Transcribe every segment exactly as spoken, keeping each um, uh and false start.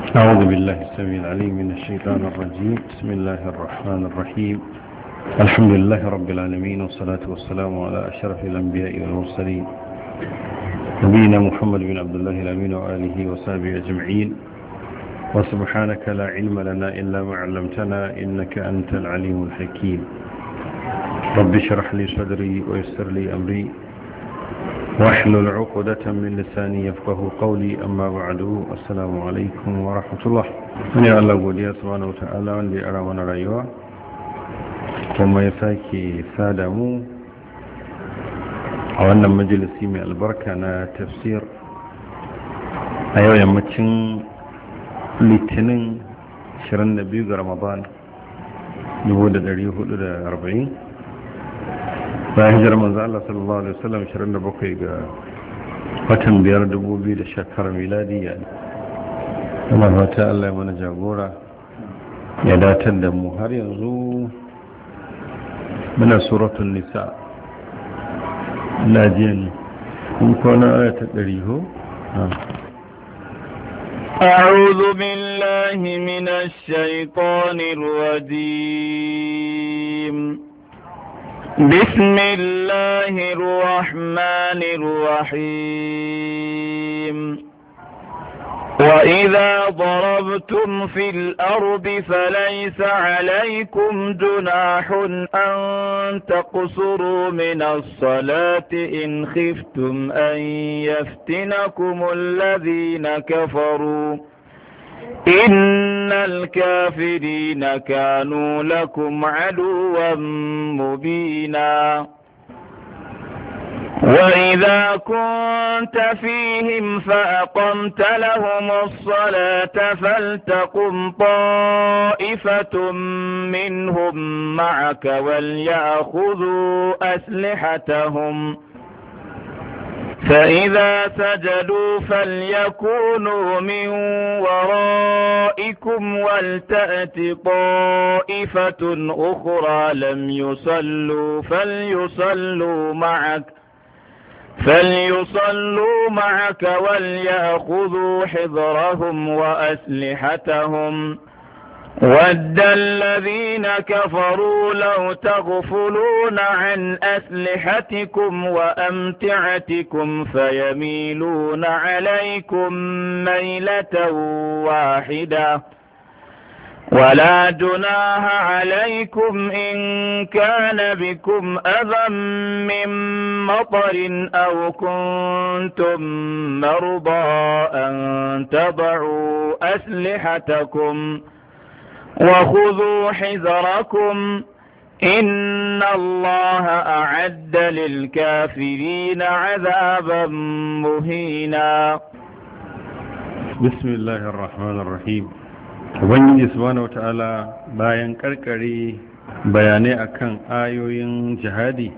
أعوذ بالله السميع العليم من الشيطان الرجيم. بسم الله الرحمن الرحيم. الحمد لله رب العالمين، والصلاة والسلام على أشرف الأنبياء والمرسلين نبينا محمد بن عبد الله الأمين وآله وصحبه أجمعين. وسبحانك لا علم لنا إلا ما علمتنا إنك أنت العليم الحكيم. رب اشرح لي صدري ويسر لي أمري واحلل عقدة من لساني يفقه قولي. أما بعد، السلام عليكم ورحمة الله. يا الله godiya subhanahu wataala wanda ya ara mana rayuwa kuma ya sake sada mu a wannan majalisi mai albarka na tafsir a yau yammacin litinin ashirin da biyu ga Ramadan dubu da dari hudu da arba'in bayan hijirar manzo Allah sallallahu alaihi wasallam, ashirin da bakwai ga watan biyar dubu biyu da sha tara miladiya. Kuma fata Allah ya mana jagora ya datar da mu. Har yanzu muna suratul nisa, ina jin kun kwana aya ta ɗari ho. أعوذ بالله من الشيطان الرجيم. بسم الله الرحمن الرحيم. وإذا ضربتم في الأرض فليس عليكم جناح أن تقصروا من الصلاة إن خفتم أن يفتنكم الذين كفروا إن الكافرين كانوا لكم عدوا مبينا. وإذا كنت فيهم فأقمت لهم الصلاة فلتقم طائفة منهم معك وليأخذوا أسلحتهم، فإذا سجدوا فليكونوا من ورائكم ولتأت طائفة أخرى لم يصلوا فليصلوا معك فليصلوا معك وليأخذوا حذرهم وأسلحتهم. ود الذين كفروا لو تغفلون عن أسلحتكم وأمتعتكم فيميلون عليكم ميلة واحدة، ولا جناح عليكم إن كان بكم أذى من مطر أو كنتم مرضى أن تضعوا أسلحتكم وخذوا حذركم إن الله أعد للكافرين عذابا مهينا. بسم الله الرحمن الرحيم. Ubangiji subhanahu wata'ala bayan karkare bayanai akan ayoyin jihadi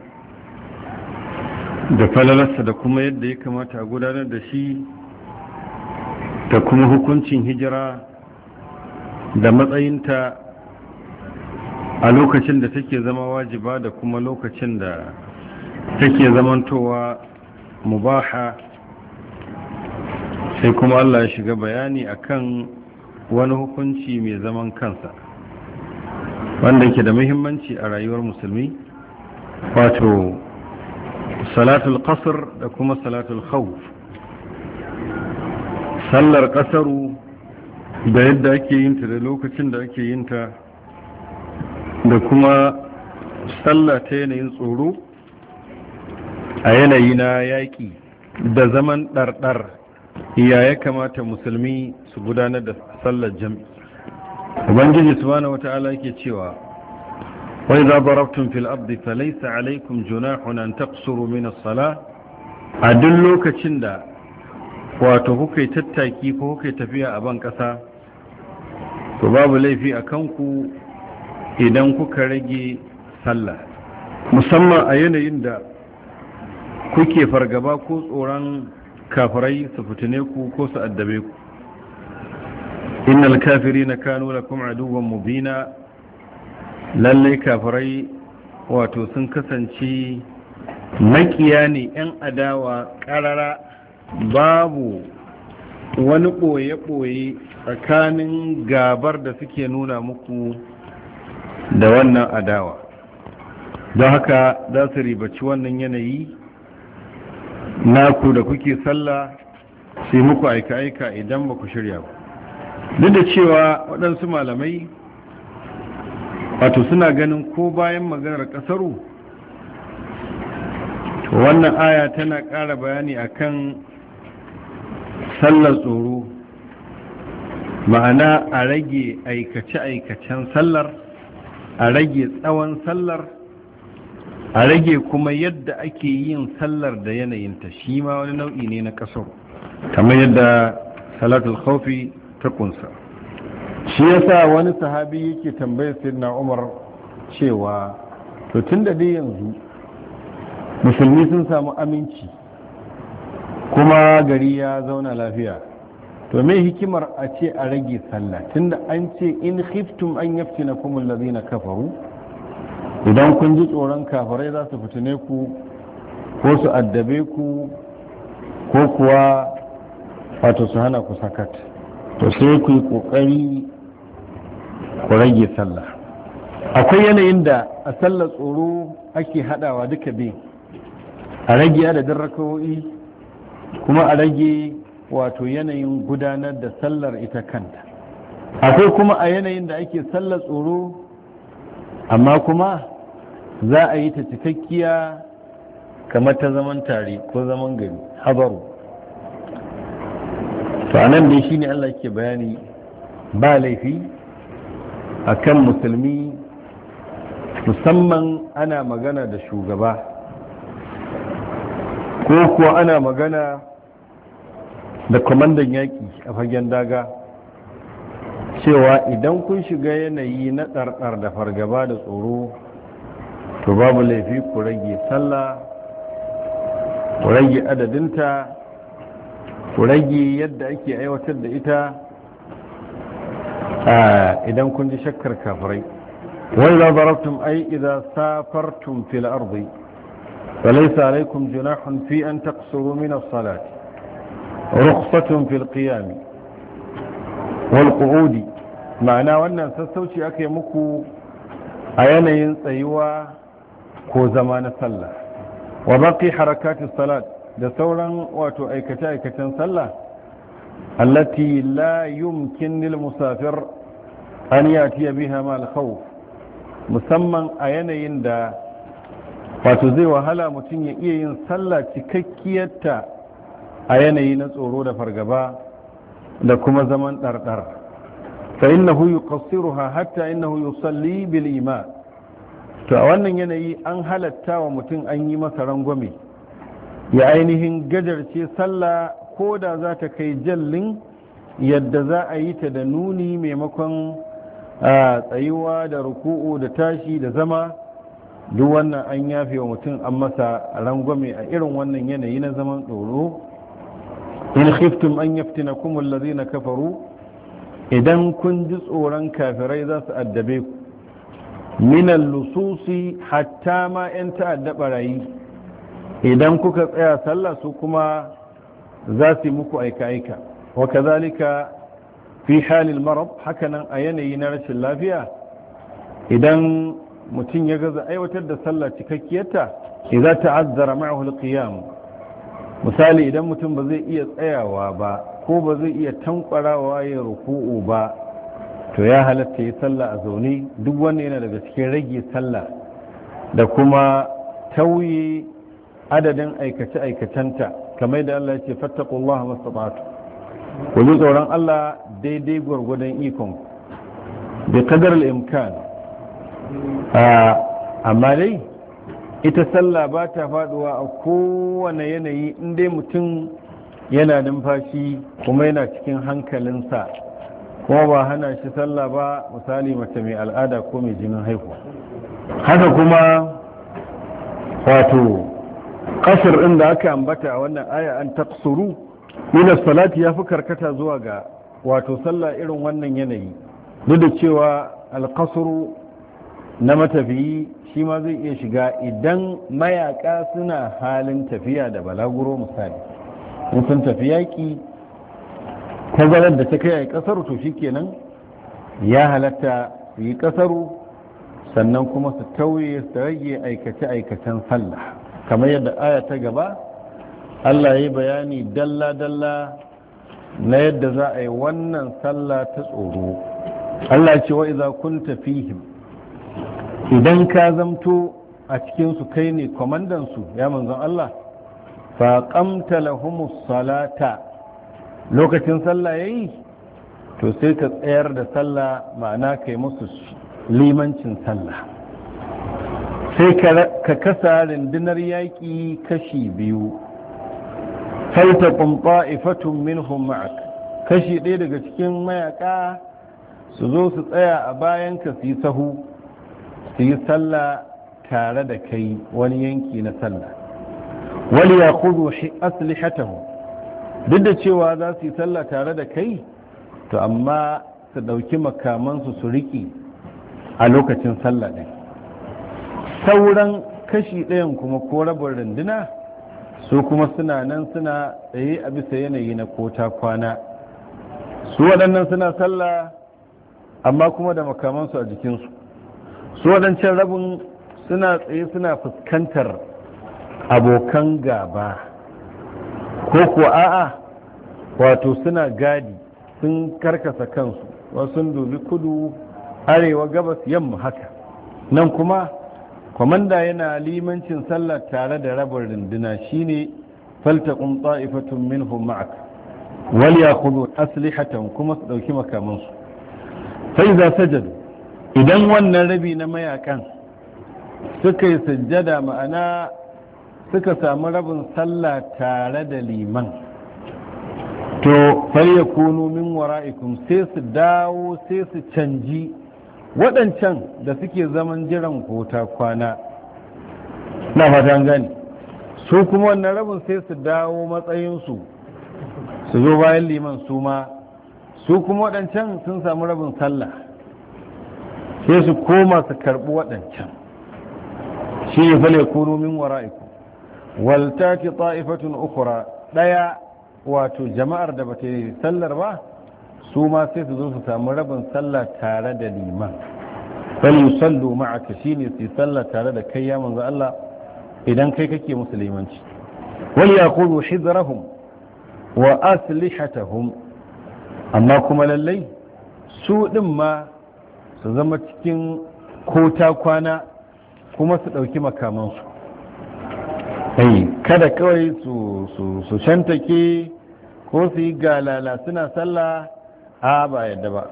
da falalarsa da kuma yadda ya kamata a gudanar da shi da kuma hukuncin hijira da matsayinta a lokacin da take zama wajiba da kuma lokacin da take zamantowa mubaha, sai kuma Allah ya shiga bayani akan wani hukunci mai zaman kansa wanda yake da muhimmanci a rayuwar musulmi, wato salatul qasr da kuma salatul khawf. sallar qasaru da yadda ake yin ta da lokacin da ake yin ta, da kuma sallah ta yanayin tsoro a yanayi na yaƙi da zaman ɗarɗar, ya ya kamata musulmi su gudanar da sallar jam'i. Ubangiji subhanahu wata'ala yake cewa wa idza darabtum fil ardi falaysa alaykum junahun an taqsuru min as-salah. A duk lokacin da wato kuka tattaki ko kuka tafiya a ban kasa, to babu laifi a kanku idan kuka rage sallah, musamman a yanayin da kuke fargaba ko tsoron kafirai su fitine ku ko su addabe ku. innal kafirina kanu lakum aduwwan mubina. lallai kafirai wato sun kasance makiya ne, yan adawa karara, babu wani ɓoye-ɓoye tsakanin gabar da suke nuna muku da wannan adawa, don haka za su ribaci wannan yanayi naku da kuke sallah sai muku aika-aika idan ba ku shirya ba. Duk da cewa waɗansu malamai wato suna ganin ko bayan maganar ƙasaru, wannan aya tana ƙara bayani akan sallar tsoro, ma'ana a rage aikace-aikacen sallar, a rage tsawon sallar, a rage kuma yadda ake yin sallar da yanayinta, shi ma wani nau'i ne na ƙasar, kamar yadda salatul khawfi ta kunsa. Shi yasa wani sahabi yake tambayar sayyidina Umar cewa to tunda dai yanzu musulmi sun samu aminci kuma gari ya zauna lafiya, to me hikimar a ce a rage sallah tunda an ce in khiftum an yaftinakum allazina kafaru, idan kun ji tsoron kafirai za su fitine ku ko su addabe ku ko kuwa wato su hana ku sakat, to sai ku yi kokari ku rage sallah. Akwai yanayin da a sallar tsoro ake hadawa duka biyu, a rage adadin rakawoyi kuma a rage wato yanayin gudanar da sallar ita kanta. Akwai kuma a yanayin da ake sallar tsoro amma kuma za a yi ta cikakkiya kamar ta zaman tare ko zaman gari, habaru. To anan dai shine Allah ke bayani ba laifi akan musulmi, musamman ana magana da shugaba ko kuwa ana magana da kwamandan yaƙi a fagen daga, cewa idan kun shiga yanayi na ɗarɗar da fargaba da tsoro, to babu laifi ku rage sallah, ku rage adadinta, ku rage yadda ake aiwatar da ita idan kun ji shakkar kafirai. wai za darabtum ai idza safartum fil ardi falaysa alaykum junahun fi an taqsuru min as-salati rukhsatun fil qiyam wal qu'udi. ma'ana wannan sassauci aka yi muku a yanayin tsayuwa ko zama na sallah, wa baqi harakatis salat, da sauran wato aikace-aikacen sallah allati la yumkin lil musafir an yati biha ma al khawf, musamman a yanayin da wato zai wahala mutum ya iya yin sallah cikakkiyarta a yanayi na tsoro da fargaba da kuma zaman ɗarɗar. fa innahu yuqassiruha hatta innahu yusalli bil ima. to a wannan yanayi an halatta wa mutum an yi masa rangwame ya ainihin gajarce sallah ko da za ta kai jallin yadda za a yi ta da nuni maimakon tsayuwa da ruku'u da tashi da zama. duk wannan an yafe wa mutum an masa rangwame a irin wannan yanayi na zaman tsoro. in khiftum an yaftinakum allazina kafaru, idan kun ji tsoron kafirai za su addabe ku, minal lususi, hatta ma 'yan ta'adda barayi, idan kuka tsaya sallah su kuma za su yi muku aika-aika. wa kazalika fi halil marad, hakanan a yanayi na rashin lafiya, idan mutum ya gaza aiwatar da sallah cikakkiyarta, idza ta'azzara ma'ahu al-qiyam, misali idan mutum ba zai iya tsayawa ba ko ba zai iya tankwarawa ya ruku'u ba, to ya halatta yi sallah a zaune. duk wannan yana daga cikin rage sallah da kuma tauye adadin aikace-aikacenta, kamar da Allah ya ce fattaqullaha mastata'tu, ku ji tsoron Allah daidai gwargwadon ikon bi qadar al-imkan. amma dai ita sallah ba ta faduwa a kowane yanayi in dai mutum yana numfashi kuma yana cikin hankalinsa, kuma ba hana shi sallah ba, misali mace mai al'ada ko mai jinin haihuwa. haka kuma wato kasar inda aka ambata a wannan aya an taqsuru min as-salati ya fi karkata zuwa ga wato sallah irin wannan yanayi, duk da cewa al-qasru na matafiyi shi ma zai iya shiga idan mayaka suna halin tafiya da balaguro. misali in sun tafi yaƙi tazarar da ta kai a kasaru to shikenan ya halatta su yi kasaru, sannan kuma su tauye su rage aikace-aikacen sallah, kamar yadda aya ta gaba Allah ya yi bayani dalla-dalla na yadda za a yi wannan sallah ta tsoro. Allah ce wa idza kunta fihim, idan ka zamto a cikinsu kai ne kwamandansu ya manzon Allah, fa qamta lahumus salata, lokacin sallah yayi to sai ka tsayar da sallah, ma'ana kai musu limancin sallah. Sai ka kasa rundunar yaƙi kashi biyu, faltaqum ta'ifatun minhum ma'ak, kashi ɗaya daga cikin mayaka su zo su tsaya a bayan ka su yi sahu, su yi sallah tare da kai wani yanki na sallah. Wal yakhudhu aslihatahum, duk da cewa za su yi sallah tare da kai to amma su ɗauki makamansu su riƙe a lokacin sallah ɗin. Sauran kashi ɗayan kuma ko rabin runduna su kuma suna nan suna tsaye a bisa yanayi na kota kwana, su waɗannan suna sallah amma kuma da makamansu a jikinsu, su waɗancan rabin suna tsaye suna fuskantar abokan gaba, ko kuwa a'a wato suna gadi sun karkasa kansu, wasu sun dubi kudu arewa gabas yamma haka. Nan kuma kwamanda yana limancin sallah tare da rabin runduna, shine faltaqum ta'ifatun minhum ma'ak wal yakhudhu aslihatan, kuma su dauki makamansu. fa iza sajadu, idan wannan rabi na mayakan suka yi sujjada, ma'ana suka samu rabin sallah tare da liman, to falyakunu min wara'ikum, sai su dawo sai su canji waɗancan da suke zaman jiran kota kwana. Na fatan gani, su kuma wannan rabin sai su dawo matsayinsu su zo bayan liman, su ma su kuma waɗancan sun samu rabin sallah sai su koma su karɓi waɗancan. shi ne falyakunu min wara'ikum waltaki ta'ifatun ukura, ɗaya wato jama'ar da bata yi sallar ba su ma sai su zo su samu rabin sallah tare da liman. fal yusallu ma'aka, shine su sallah tare da kai ya manzo Allah idan kai kake musulmanci. wal yaqulu hidrahum wa aslihatahum, amma kuma lallai su din ma su zama cikin kota kwana kuma su dauki makamansu. Ai, kada kawai su su su shantake ko su yi galala suna sallah, a ba yadda ba.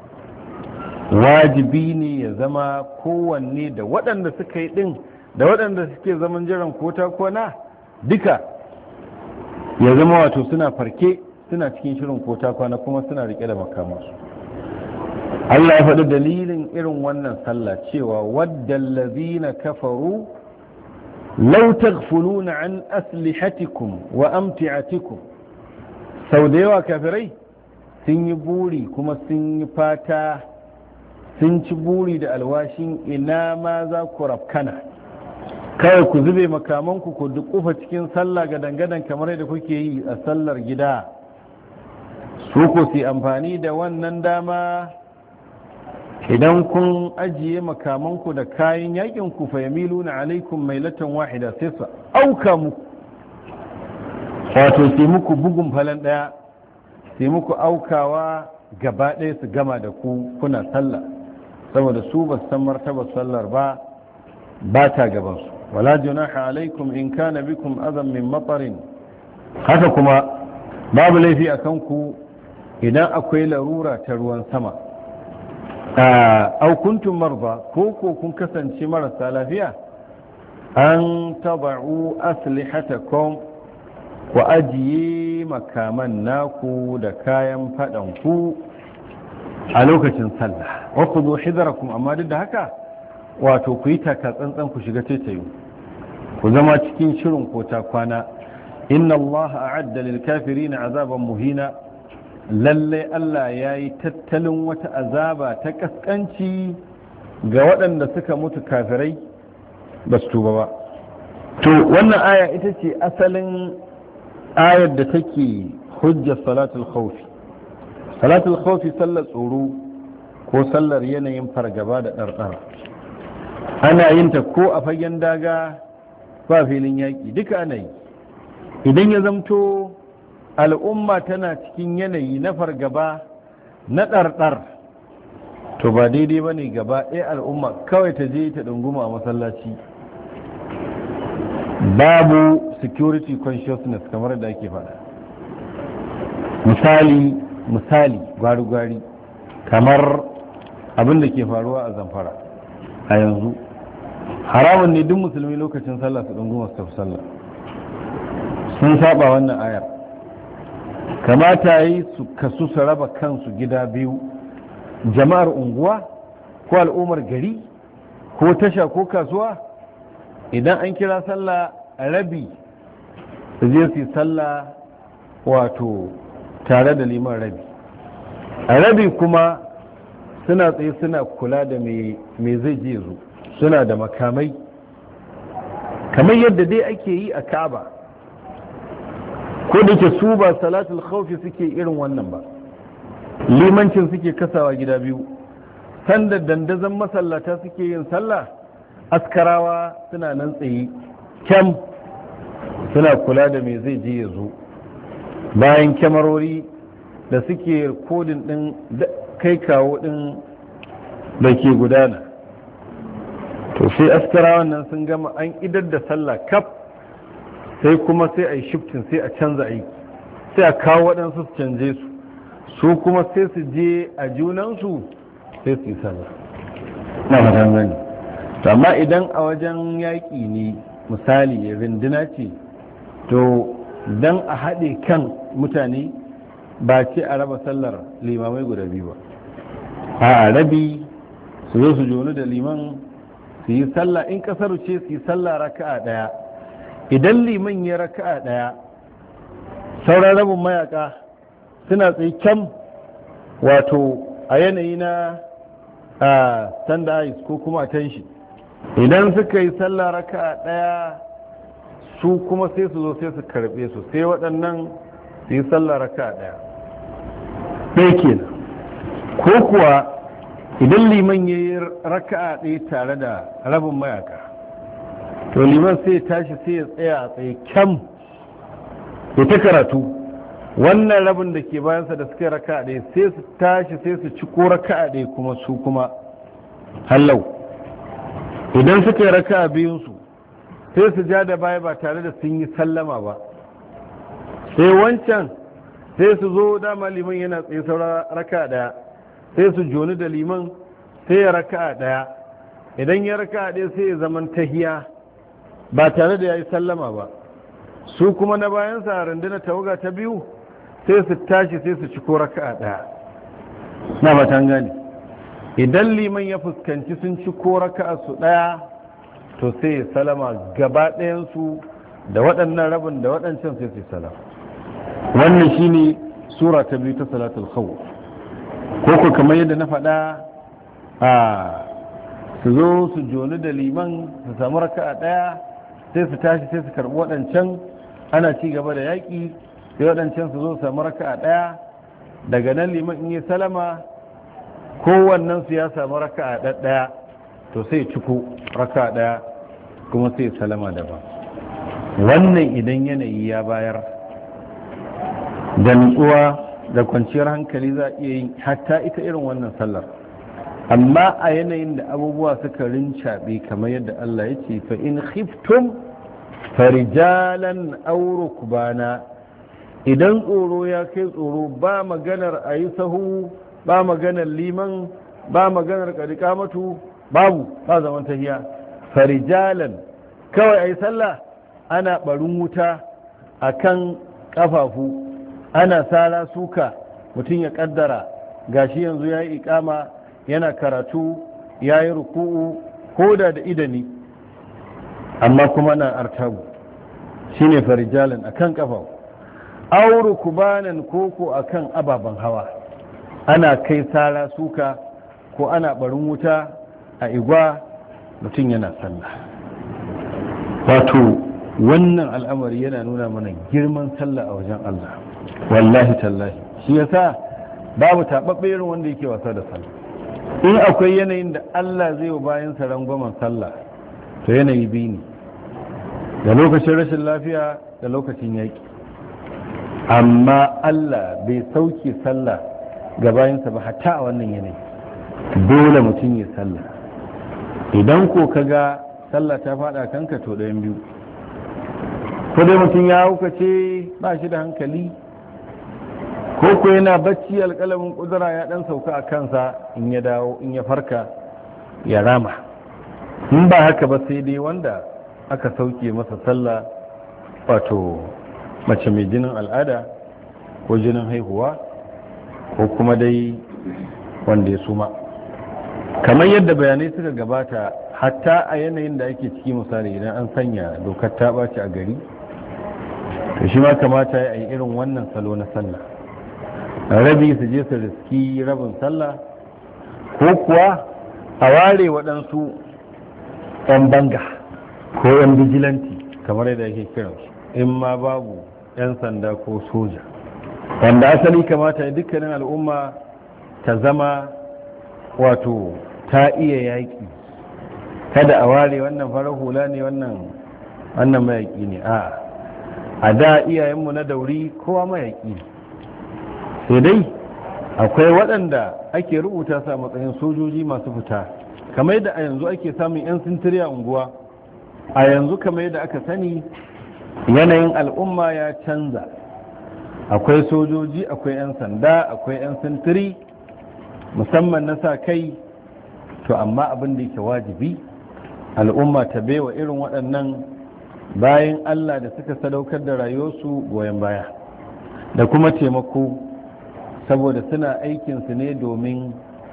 Wajibi ne ya zama kowanne da waɗanda suka yi ɗin da waɗanda suke zaman jiran kota kwana duka ya zama wato suna farke, suna cikin shirin kota kwana kuma suna riƙe da makamansu. Allah ya faɗi dalilin irin wannan sallah cewa waddal ladhina kafaru law taghfuluna an aslihatikum wa amti'atikum, sau da yawa kafirai sun yi buri kuma sun yi fata, sun ci buri da alwashin ina ma za ku rafkana, kawai ku zube makamanku ku dukufa cikin sallah ga dangadan kamar yadda kuke yi a sallar gida. Su ku si amfani da wannan dama, idan kun ajiye makamanku da kayan yakin ku fa yamiluna alaikum mailatan wahida, sai su auka muku, wato sai muku bugun falan daya, sai muku aukawa gaba ɗaya su gama da ku kuna sallah, saboda su ba san martabar sallar ba, ba ta gabansu. wala junaha alaikum in kana bikum azam min matarin, haka kuma babu laifi a kanku idan akwai larura ta ruwan sama. au kuntum marda, ko ko kun kasance marasa lafiya, an taba'u aslihatakum, ku ajiye makaman naku da kayan fadan ku a lokacin sallah. wa khudhu hidrakum, amma duk da haka wato ku yi taka tsantsan, ku shiga taitayu, ku zama cikin shirin kota kwana. inna Allah a'adda lil kafirin azaban muhina, lalle Allah yayi tattalin wata azaba ta kaskanci ga waɗanda suka mutu kafirai ba su tuba ba. To wannan aya ita ce asalin ayar da take hujjar salatul khawfi, salatul khawfi sallar tsoro ko sallar yanayin fargaba da ɗarɗar ana yin ta ko a fagen daga ba filin yaƙi duka ana yi. Idan ya zamto al'umma tana cikin yanayi na fargaba na ɗarɗar to ba daidai ba ne gaba ɗaya al'umma kawai ta je ta ɗunguma a masallaci, babu security consciousness kamar da ake faɗa. misali misali gwari-gwari kamar abin da ke faruwa a Zamfara a yanzu, haramun ne duk musulmi lokacin sallah su ɗunguma su tafi sallah, sun saba wannan ayar. Kamata yi su kasu su raba kansu gida biyu, jama'ar unguwa ko al'ummar gari ko tasha ko kasuwa, idan an kira sallah rabi su je su yi sallah wato tare da liman rabi, a rabi kuma suna tsaye suna kula da me zai je zo, suna da makamai kamar yadda dai ake yi a Ka'aba, ko da ke su ba salatul khawfi suke irin wannan ba, limancin suke kasawa gida biyu, sanda dandazon masallata suke yin sallah askarawa suna nan tsaye kyam suna kula da me zai je ya zo, bayan kyamarori da suke kodin din kai kawo din da ke gudana. To sai askarawan nan sun gama an idar da sallah kaf, sai kuma sai a yi shiftin, sai a canza aiki, sai a kawo waɗansu su canje su, su kuma sai su je a junansu sai su yi sallah na matan gani. To amma idan a wajen yaƙi ne misali rinduna ce, to don a haɗe kan mutane ba ce a raba sallar limamai guda biyu ba, a rabi su zo su jonu da liman su yi sallah, in kasar ce su yi sallah raka'a ɗaya, idan liman ya raka'a ɗaya sauran rabin mayaka suna tsaye kyam wato a yanayi na a standard ko kuma a tanshi, idan suka yi sallah raka'a ɗaya su kuma sai su zo sai su karɓe su, sai waɗannan su yi sallah raka'a ɗaya ɗaya kenan. Ko kuwa idan liman ya yi raka'a ɗaya tare da rabin mayaka, to liman sai ya tashi sai ya tsaya a tsaye kyam ya ta karatu, wannan rabin da ke bayansa da suka yi raka'a ɗaya sai su tashi sai su ci ko raka'a ɗaya kuma su kuma hallau, idan suka yi raka'a biyunsu sai su ja da baya ba tare da sun yi sallama ba, sai wancan sai su zo dama liman yana tsaye saura raka'a ɗaya sai su joni da liman sai ya raka'a ɗaya, idan ya raka'a ɗaya sai ya zaman tahiya ba tare da ya yi sallama ba, su kuma na bayansa rundunar tawaga ta biyu sai su tashi sai su ci ko raka'a ɗaya na matan gani. Idan liman ya fuskanci sun ci ko raka'a su ɗaya to sai ya salama gaba ɗayansu da waɗannan rabin da waɗancan sai su salama. Wannan shine sura ta biyu ta salatul khawf. Ko ko kamar yadda na faɗa a su zo su joni da liman su samu raka'a ɗaya sai su tashi sai su karɓi waɗancan, ana ci gaba da yaƙi sai waɗancan su zo su samu raka'a ɗaya, daga nan liman in yi salama kowannen su ya samu raka'a ɗaya to sai ciko raka'a ɗaya kuma sai salama daban. Wannan idan yanayi ya bayar da nutsuwa da kwanciyar hankali za a iya yin hatta ita irin wannan sallar, amma a yanayin da abubuwa suka rincaɓe kamar yadda Allah ya ce fa in khiftum farijalan aw rukbana, idan tsoro ya kai tsoro ba maganar a yi sahu, ba maganar liman, ba maganar ƙadiƙamatu, babu ba zaman tahiya, farijalan kawai a yi sallah ana ɓarin wuta a kan ƙafafu, ana sara suka, mutum ya ƙaddara gashi yanzu ya yi iƙama yana karatu ya yi ruku'u ko da da idani amma kuma na artabu, shine farijalan a kan ƙafafu, auru kubanan koko a kan ababen hawa, ana kai sara suka ko ana barin wuta a igwa mutum yana sallah. Wato wannan al'amari yana nuna mana girman sallah a wajen Allah, wallahi tallahi. Shi yasa babu taɓaɓɓe irin wanda yake wasa da sallah. In akwai yanayin da Allah zai wa bayansa rangwamen sallah to yanayi biyu ne, da lokacin rashin lafiya da lokacin yaƙi. Amma Allah bai sauke sallah ga bayansa ba hatta a wannan yanayi. Dole mutum ya sallah. Idan ko kaga sallah ta faɗa kanka to ɗayan biyu, ko dai mutum ya haukace ba shi da hankali, ko ko yana bacci alƙalamin ƙudura ya ɗan sauka a kansa, in ya dawo in ya farka ya rama. In ba haka ba sai dai wanda aka sauke masa sallah, wato mace mai jinin al'ada ko jinin haihuwa ko kuma dai wanda ya suma. Kamar yadda bayanai suka gabata, hatta a yanayin da ake ciki, misali idan an sanya dokar ta ɓaci a gari, to shi ma kamata ya yi irin wannan salo na sallah. Rabi su je su riski rabin sallah, ko kuwa a ware waɗansu 'yan banga ko 'yan bijilanti kamar yadda ake kiransu, in ma babu 'yan sanda ko soja, wanda asali kamata ya dukkanin al'umma ta zama wato ta iya yaƙi. Kada a ware wannan farar hula ne, wannan wannan mayaƙi ne. a a da iyayenmu na dauri kowa mayaƙi ne, sai dai akwai waɗanda ake rubuta su a matsayin sojoji masu fita, kamar yadda a yanzu ake samun 'yan sintiri a unguwa. A yanzu kamar yadda aka sani, yanayin al'umma ya canza, akwai sojoji, akwai 'yan sanda, akwai 'yan sintiri musamman na sa kai. To amma abin da yake wajibi al'umma ta baiwa irin waɗannan bayan Allah da suka sadaukar da rayuwarsu goyon baya da kuma taimako, saboda suna aikinsu ne domin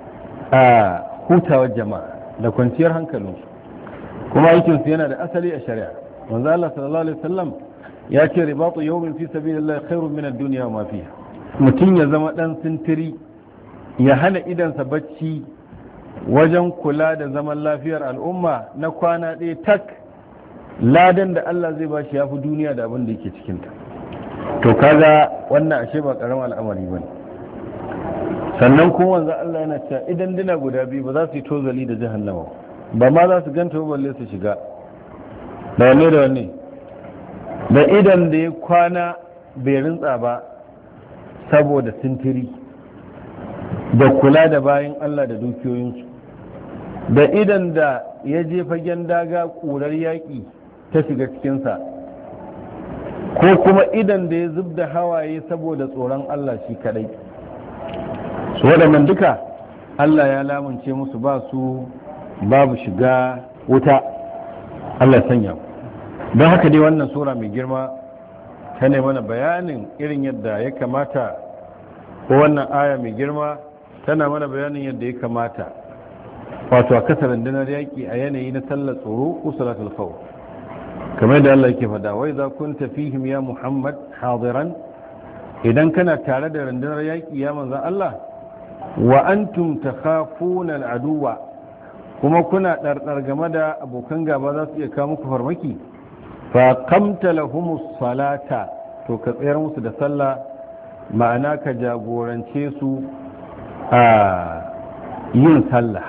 a hutawar jama'a da kwanciyar hankalinsu, kuma aikinsu yana da asali a shari'a. Manzo Allah sallallahu alaihi wasallam ya ce ribatu yawmin fi sabilillah khairun min ad-dunya wa ma fiha. Mutum ya zama dan sintiri, ya hana idansa bacci wajen kula da zaman lafiyar al'umma na kwana ɗaya tak, ladan da Allah zai ba shi ya fi duniya da abin da yake cikinta. To kaga wannan ashe ba ƙaramin al'amari ba ne. Sannan kuma wanzu Allah yana cewa idan dina guda biyu ba za su yi tozali da jahannama ba, ma za su ganta ba balle su shiga. Da wanne da wanne? Da idan da ya kwana bai rintsa ba saboda sintiri da kula da bayan Allah da dukiyoyinsu, da idan da ya je fagen daga ƙurar yaƙi ta shiga cikinsa, ko kuma idan da ya zub da hawaye saboda tsoron Allah shi kadai. Su waɗannan duka Allah ya lamunce musu ba su babu shiga wuta. Allah sanya. Don haka dai wannan sura mai girma ta ne mana bayanin irin yadda ya kamata, ko wannan aya mai girma tana mana bayanin yadda ya kamata wato a kasa rundunar yaƙi a yanayi na sallar tsoro ko salatul khawf, kamar da Allah yake faɗa, wa idza kunta fihim ya Muhammad hadiran, idan kana tare da rundunar yaƙi ya manzon Allah, wa antum takhafuna al-aduwa, kuma kuna ɗarɗar game da abokan gaba za su iya kawo muku farmaki, fa qamta lahumus salata, to ka tsayar musu da sallah, ma'ana ka jagorance su a yin sallah.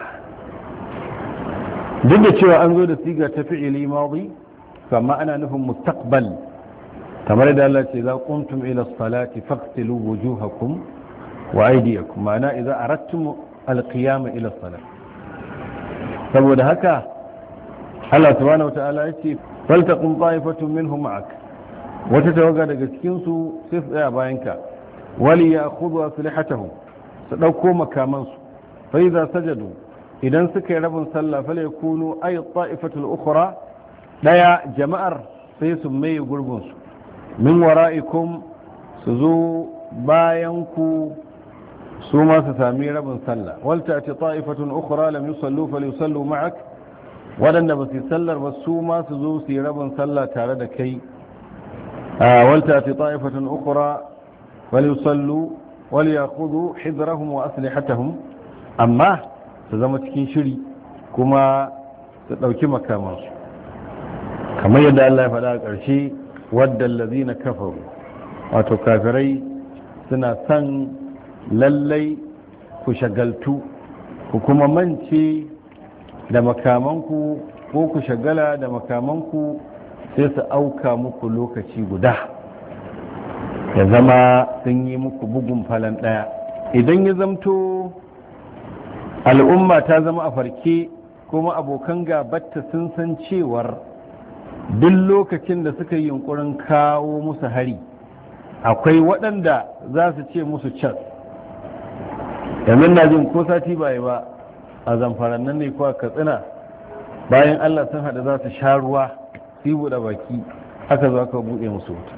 Duk da cewa an zo da siga ta fi'ili madi, amma ana nufin mustaqbal, kamar da Allah ce za qumtum ila salati faghsilu wujuhakum wa aydiyakum, ma'ana idza aradtum al-qiyam ila salat. Saboda haka Allah subhanahu wata'ala ya ce faltaqum ta'ifatun minhum ma'ak, wata tawaga daga cikin su sai su tsaya bayanka, wali ya'khudhu aslihatahum, su dauko makamansu, fa idza sajadu, idan suka yi rabin sallah fala yakunu ay ta'ifatul ukhra, daya jama'ar sai su mai gurbin su, min wara'ikum, su zo bayan ku su ma su sami rabin sallah, wal ta'ti ta'ifatun ukhra lam yusallu falyusallu ma'ak, wadanda ba su sallar ba su ma su zo su yi rabin sallah tare da kai, wal ta'ti ta'ifatun ukhra falyusallu wal ya'khudhu hidrahum wa aslihatahum, amma su zama cikin shiri kuma su dauki makamansu, kamar yadda Allah ya faɗa a ƙarshe, wadda allazina kafaru, wato kafirai suna san lallai ku shagaltu ku kuma mance da makamanku ko ku shagala da makamanku sai su auka muku lokaci guda ya zama sun yi muku bugun falan ɗaya. Idan ya zamto al'umma ta zama a farke kuma abokan gabatta sun san cewar duk lokacin da suka yi yunkurin kawo musu hari akwai waɗanda za su ce musu cas. yanzu na jin ko sati ba ba a zamfaran nan ne ko a katsina bayan Allah sun haɗa za su sha ruwa su yi buɗe baki aka zo aka buɗe musu wuta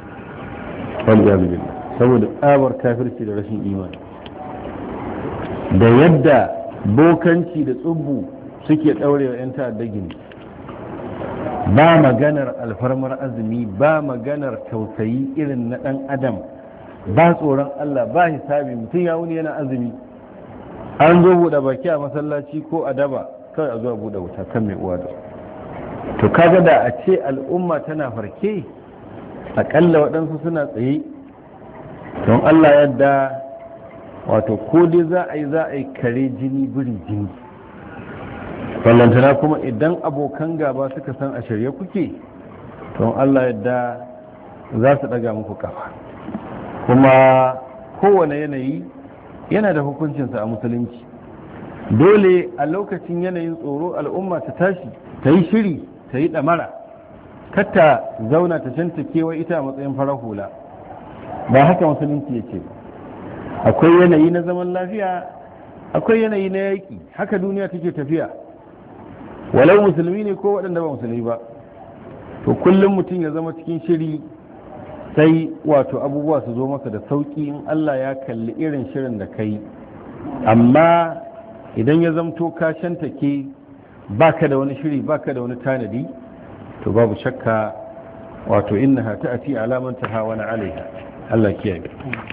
saboda tsabar kafirci da rashin imani da yadda bokanci da tsubbu suke ɗaurewa 'yan ta'adda gini. Ba maganar alfarmar azumi, ba maganar tausayi irin na ɗan adam, ba tsoron Allah, ba hisabi. Mutum ya wuni yana azumi an zo buɗe baki a masallaci ko a daba kawai a zo a buɗe wuta kan mai uwa da to kaga da a ce al'umma tana farke akalla waɗansu suna tsaye don Allah yadda wato ko dai za a yi za a yi kare jini biri jini. ballantana kuma idan abokan gaba suka san a shirye kuke don Allah yadda za su daga muku kafa. Kuma kowane yanayi yana da hukuncinsa a musulunci. Dole a lokacin yanayin tsoro al'umma ta tashi ta yi shiri ta yi ɗamara katta zauna ta canta kewa ita a matsayin farar hula, ba haka musulunci ya ce. Akwai yanayi na zaman lafiya, akwai yanayi na yaƙi, haka duniya take tafiya, walau musulmi ne ko waɗanda ba musulmi ba. To kullum mutum ya zama cikin shiri sai wato abubuwa su zo maka da sauƙi in Allah ya kalli irin shirin da kai. Amma idan ya zamto ka shantake baka da wani shiri baka da wani tanadi, to babu shakka wato innaha ta'ati alaman tahawana alaiha. Allah kiyaye.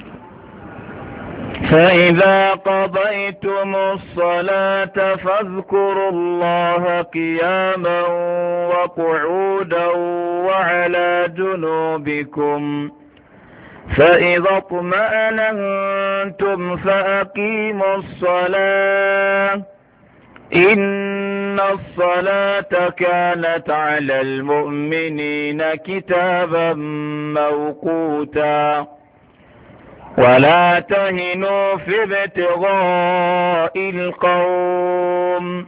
فإذا قضيتم الصلاة فاذكروا الله قياما وقعودا وعلى جنوبكم فإذا اطمأننتم فأقيموا الصلاة إن الصلاة كانت على المؤمنين كتابا موقوتا ولا تهنوا في ابتغاء القوم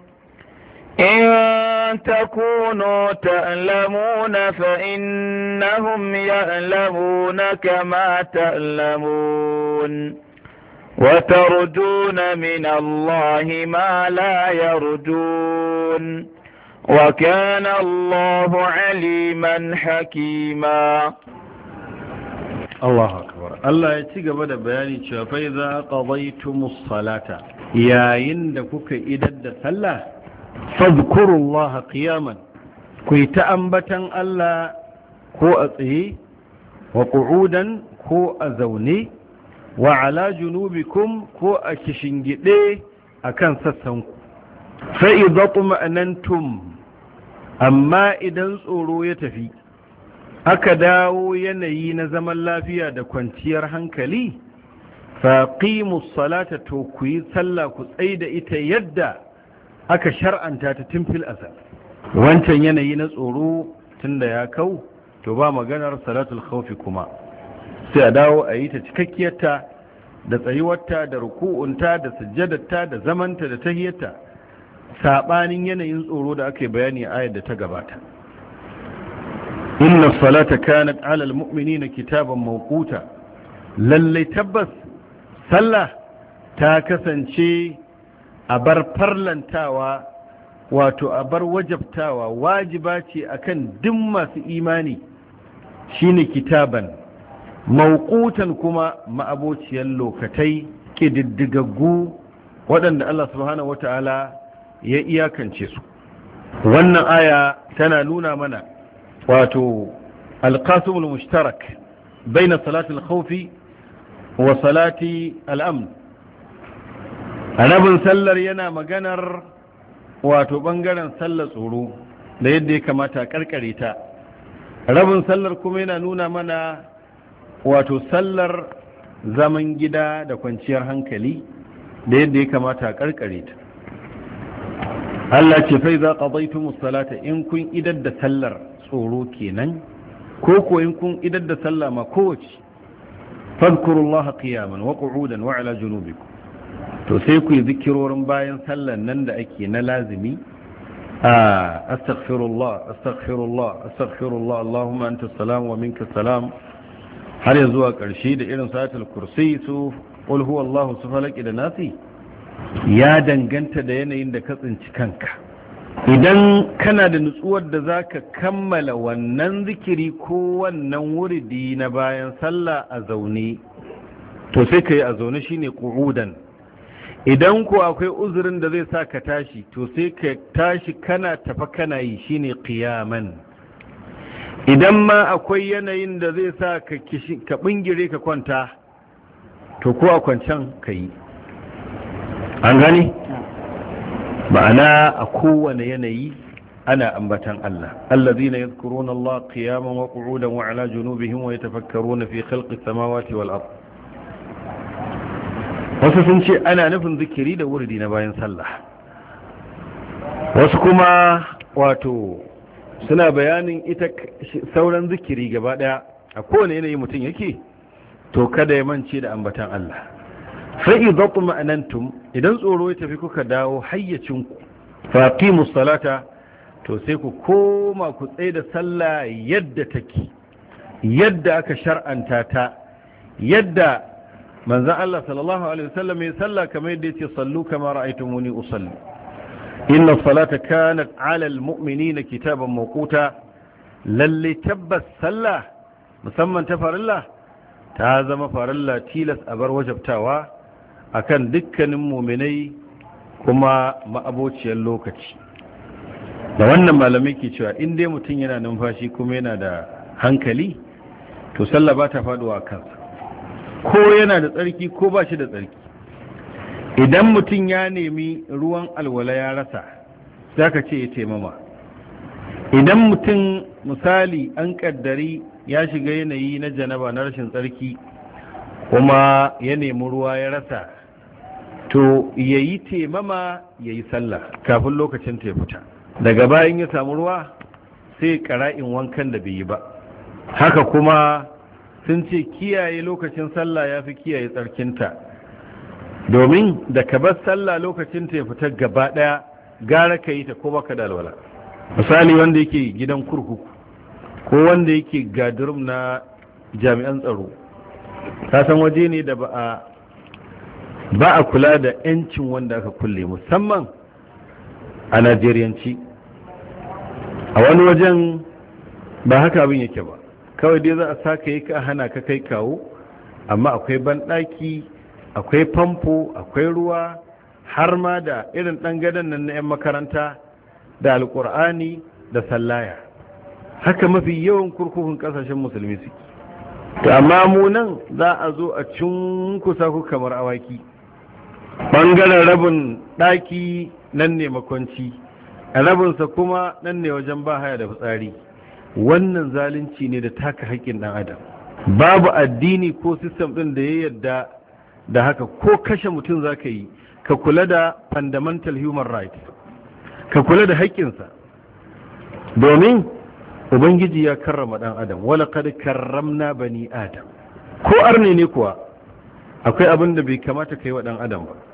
إن تكونوا تألمون فإنهم يألمون كما تألمون وترجون من الله ما لا يرجون وكان الله عليما حكيما. الله أكبر. Allah ya ci gaba da bayani cewa fa idza qadaytumus salata, yayin da kuka idar da sallah, fadhkurullaha qiyaman, ku yi ta ambatan Allah ko a tsaye, wa qu'udan ko a zaune, wa ala junubikum ko a kishingide akan sassan ku. Fa idza tuma'anantum, amma idan tsoro ya tafi aka dawo yanayi na zaman lafiya da kwanciyar hankali, faqimus salata, to ku yi sallah ku tsaida ita yadda aka shar'anta ta tun fil asal. Wancan yanayi na tsoro tunda ya kau, to ba maganar salatul khawfi kuma sai a dawo a yi ta cikakkiyarta da tsayuwarta da ruku'unta da sujjadarta da zamanta da tahiyyarta, sabanin yanayin tsoro da aka bayani a ayar da ta gabata. inna salata kanat ala almu'minina kitaban mawquta, lalle tabbas sallah ta kasance a bar farlantawa, wato a bar wajabtawa, wajiba ce akan duk masu imani, shine kitaban mawqutan, kuma ma'abociyar lokatai kididdigaggu waɗanda Allah subhanahu wata'ala ya iyakance su. Wannan aya tana nuna mana wato alqasimul mushtarak baina salatul khawfi wa salati al'amn. Annabin sallar yana maganar wato bangaren sallar tsoro da yadda ya kamata karkare ta, rabin sallar kuma yana nuna mana wato sallar zaman gida da kwanciyar hankali da yadda ya kamata a karkare ta. Allah ce fa iza qadaytumus salata in kun idar da sallar tsoro kenan ko ko in kun idar da sallah ma kowace fadhkurullaha qiyaman wa qu'udan wa ala junubikum to sai ku yi zikirorin bayan sallar nan da ake na lazimi a astaghfirullah astaghfirullah astaghfirullah Allahumma anta salam wa minka salam har yanzu a ƙarshe da irin salatul kursi su qul huwallahu su falaki da nasi ya danganta da yanayin da ka tsinci kanka. Idan kana da nutsuwar da za ka kammala wannan zikiri ko wannan wuridi na bayan sallah a zaune to sai ka yi a zaune shine qu'udan. Idan ko akwai uzurin da zai sa ka tashi to sai ka tashi kana tafa kana yi shine qiyaman. Idan ma akwai yanayin da zai sa ka ka bingire ka kwanta to ko a kwancan ka yi. An gani? Ma'ana a kowane yanayi ana ambatan Allah. Allazina yadhkuruna Allah qiyaman wa qu'udan wa ala junubihim wa yatafakkaruna fi khalqis samawati wal ard. Wasu sun ce ana nufin zikiri da wurdi na bayan sallah. Wasu kuma wato suna bayanin ita sauran zikiri gaba daya a kowane yanayi mutum yake to kada ya mance da ambatan Allah. fa'iza tuma'anantum idan tsoro ya tafi kuka dawo hayyacinku faqimus salata to sai ku koma ku tsaye da sallah yadda take yadda aka shar'anta ta yadda manzon Allah sallallahu alaihi wasallam ya salla kamar yadda yace sallu kama ra'aytumuni usalli inna salata kanat 'ala al-mu'minina kitaban mawquta lalle tabbas sallah musamman ta farilla ta zama farilla tilas a bar wajabtawa akan dukkanin muminai kuma ma'abociyar lokaci. Da wannan malamai ke cewa in dai mutum yana numfashi kuma yana da hankali to sallah ba ta faduwa kansa ko yana da tsarki ko ba shi da tsarki. Idan mutum ya nemi ruwan alwala ya rasa za ka ce ya taimama. Idan mutum misali an kaddari ya shiga yanayi na janaba na rashin tsarki kuma ya nemi ruwa ya rasa to ya yi taimama ya yi sallah kafin lokacin ta ya fita. Daga bayan ya samu ruwa sai ƙara'in wankan da bai yi ba. Haka kuma sun ce kiyaye lokacin sallah ya fi kiyaye tsarkinta domin da ka bar sallah lokacin ta ya fita gaba ɗaya gara ka yi ta ko baka da alwala. Misali wanda yake gidan kurkuku ko wanda yake gadurum na jami'an tsaro ta san waje ne da ba a ba a kula da 'yancin wanda aka kulle musamman a Najeriyanci. A wani wajen ba haka abin yake ba kawai dai za a saka yi ka hana ka kai kawo amma akwai banɗaki akwai famfo akwai ruwa har ma da irin ɗan gadon nan na 'yan makaranta da alƙur'ani da sallaya. Haka mafi yawan kurkukun ƙasashen musulmi suke. Amma mu nan za a zo a cunkusa ku kamar awaki. Ɓangaren rabin ɗaki nan ne makwanci, a rabinsa kuma nan ne wajen ba haya da fitsari. Wannan zalunci ne da taka haƙƙin ɗan adam. Babu addini ko sistem ɗin da ya yarda da haka ko kashe mutum za ka yi ka kula da fundamental human rights, ka kula da haƙƙinsa. Domin Ubangiji ya karrama ɗan adam, wala kad karramna bani adam. Ko arne ne kuwa akwai abin da bai kamata ka yi wa ɗan adam ba.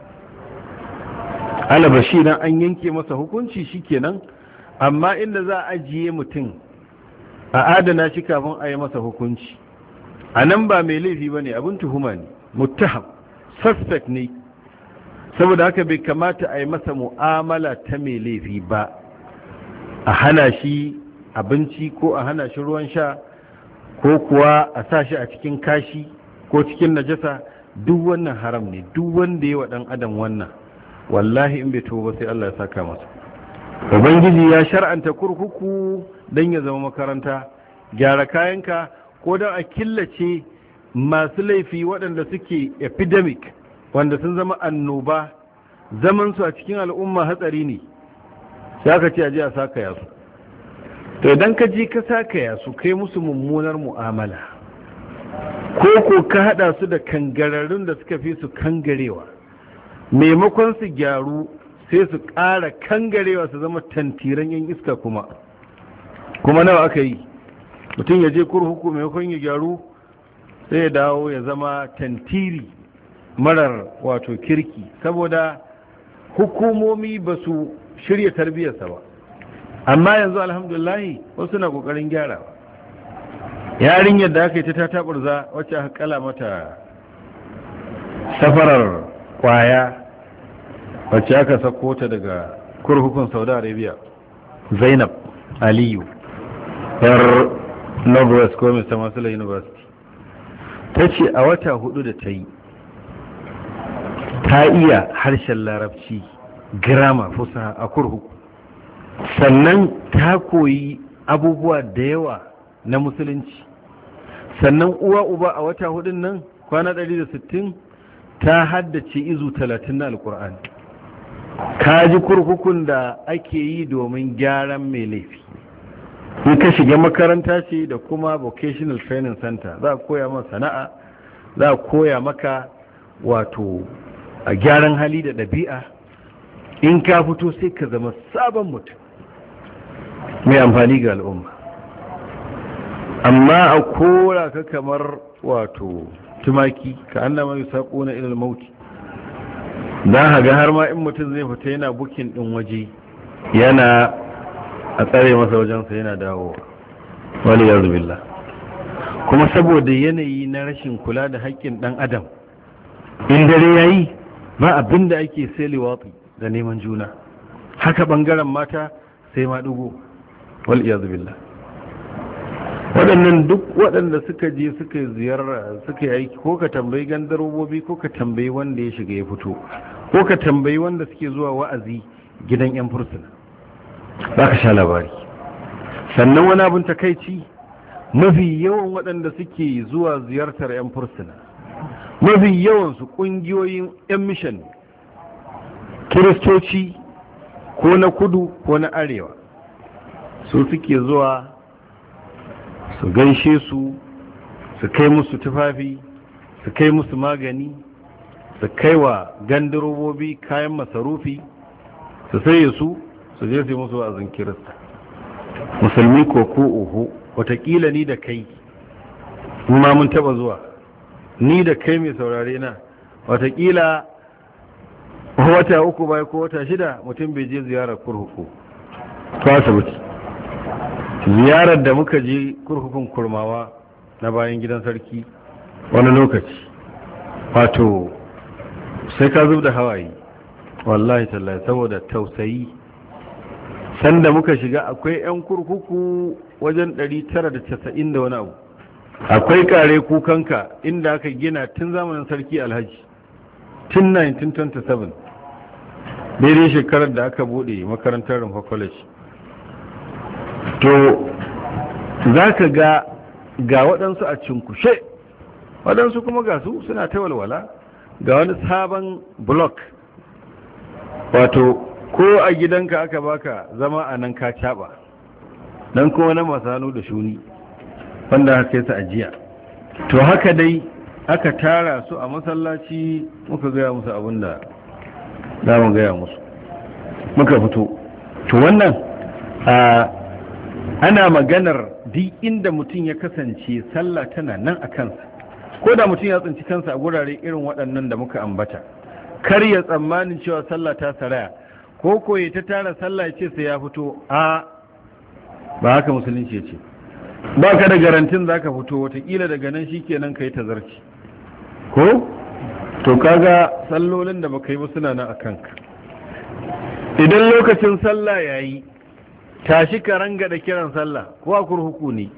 Alabashi dan an yanke masa hukunci shikenan, amma inda za a ajiye mutum a adana shi kafin a yi masa hukunci, a nan ba mai laifi ba ne, abin tuhuma ne, muttaham, suspect ne, saboda haka bai kamata a yi masa mu'amala ta mai laifi ba, a hana shi abinci ko a hana shi ruwan sha ko kuwa a sa shi a cikin kashi ko cikin najasa. Duk wannan haram ne. Duk wanda ya wa ɗan adam wannan wallahi in bai tuba sai Allah ya saka masa. Ubangiji ya shar'anta kurkuku don ya zama makaranta. Gyara kayanka ko don a killace masu laifi waɗanda suke epidemic, wanda sun zama annoba, zaman su a cikin al'umma hatsari ne, sai aka ce a je a saka yasu. To idan ka ji ka saka yasu kai musu mummunar mu'amala ko ko ka hada su da kangararrun da suka fi su kangarewa, maimakon su gyaru sai su ƙara kangarewa su zama tantiran yan iska. kuma kuma nawa aka yi, mutum ya je kurkuku maimakon ya gyaru sai ya dawo ya zama tantiri marar wato kirki, saboda hukumomi ba su shirya tarbiyyarsa ba. Amma yanzu alhamdulahi wasu na kokarin gyara. Yarinyar da aka yi ta tataburza wacce aka kala mata safarar kwaya, wacce aka sako ta daga kurkukun Saudi Arabia, Zainab Aliyu, yar Northwest ko Mr. Masula University, ta ce a wata hudu da ta yi ta iya harshen larabci, girama, fusaha a kurkuku, sannan ta koyi abubuwa da yawa na musulunci, sannan uwa uba a wata hudun nan kwana ɗari da sittin ta haddace izu talatin na alkur'ani. Ka ji kurkukun da ake yi domin gyaran mai laifi. In ka shiga makaranta ce da kuma vocational training center, za a koya maka sana'a, za a koya maka wato a gyaran hali da ɗabi'a. In ka fito sai ka zama sabon mutum mai amfani ga al'umma. Amma a kora ka kamar wato tumaki, ka annama yusaqu na ilal mauti. Dan ga har ma in mutum zai fita yana bukin din waje, yana a tsare masa wajensa yana dawo, wali yarzu billah. Kuma saboda yanayi na rashin kula da haƙƙin ɗan adam, in dare yayi ba abin da ake sai liwatsi da neman juna. Haka ɓangaren mata sai ma ɗugo, wal iyadu billah. Waɗannan duk waɗanda suka je suka ziyara suka yi aiki, ko ka tambayi gandarobobi, ko ka tambayi wanda ya shiga ya fito, ko ka tambayi wanda suke zuwa wa'azi gidan 'yan fursuna, za ka sha labari. Sannan wani abin takaici, mafi yawan waɗanda suke zuwa ziyartar 'yan fursuna, mafi yawansu ƙungiyoyin 'yan mishan, kiristoci ko na kudu ko na arewa, su suke zuwa su gaishe su, su kai musu tufafi, su kai musu magani, su kai wa gandarobobi kayan masarufi, su saye su, su je su yi musu wa'azin kirista. Musulmi ko ko uhu, watakila ni da kai ma mun taba zuwa, ni da kai mai saurare na, watakila wata uku bai ko wata shida mutum bai je ziyarar kurkuku ko asibiti. Ziyarar da muka je kurkukun Kurmawa na bayan gidan sarki wani lokaci, wato sai ka zub da hawaye, wallahi tallahi, saboda tausayi. Sanda muka shiga akwai 'yan kurkuku wajen ɗari tara da casa'in da wani abu. Akwai kare kukanka inda aka gina tun zamanin sarki Alhaji, tun nineteen twenty-seven, daidai shekarar da aka bude makarantar Rumfa College. To za ka ga ga waɗansu a cinkushe, waɗansu kuma ga su suna ta walwala, ga wani sabon block, wato ko a gidanka aka baka zama a nan ka caɓa, don kuma na masu hannu da shuni wanda aka kai su ajiya. To haka dai aka tara su a masallaci, muka gaya musu abin da za mu gaya musu, muka fito. To wannan a ana maganar duk inda mutum ya kasance sallah tana nan a kansa, ko da mutum ya tsinci kansa a gurare irin waɗannan da muka ambata, kar ya tsammanin cewa sallah ta saraya, ko koyi ta tara sallah ya ce sai ya fito. A ba haka musulunci ya ce, ba ka da garantin za ka fito, watakila daga nan shi kenan ka yi tazarci, ko to kaga sallolin da baka yi ba suna nan a kanka. Idan lokacin sallah ya yi, tashi ka ranga da kiran sallah, ko a kurkuku ne,